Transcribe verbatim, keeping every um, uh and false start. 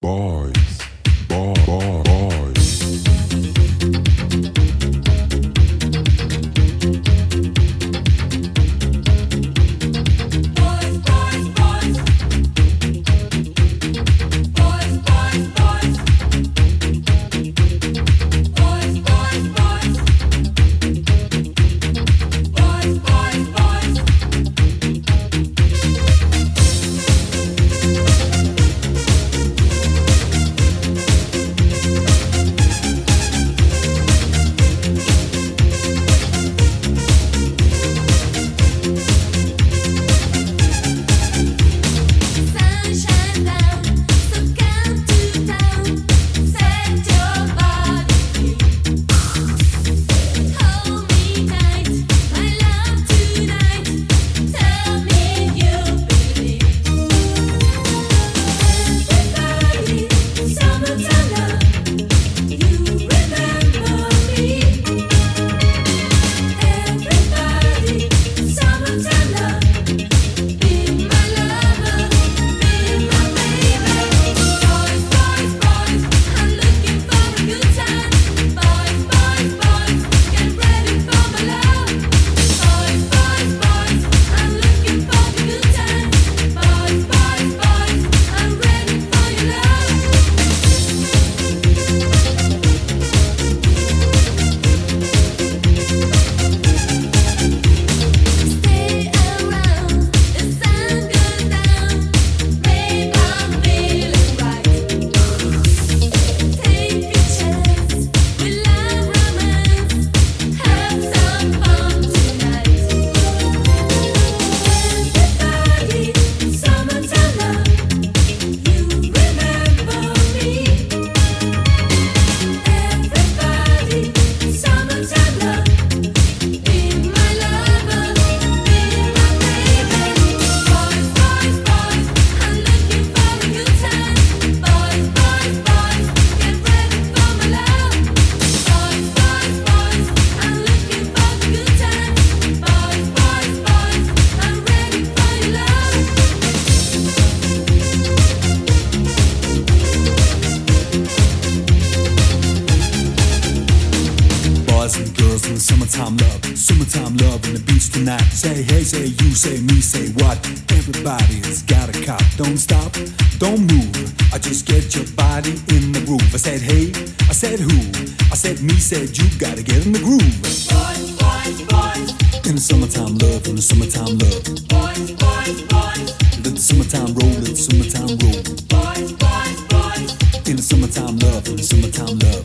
Say hey, say you, say me, say what? Everybody's got a cop. Don't stop, don't move. I just get your body in the groove. I said hey, I said who? I said me, said you. Gotta get in the groove. Boys, boys, boys. In the summertime love, in the summertime love. Boys, boys, boys. Let the summertime roll, let the summertime roll. Boys, boys, boys. In the summertime love, in the summertime love.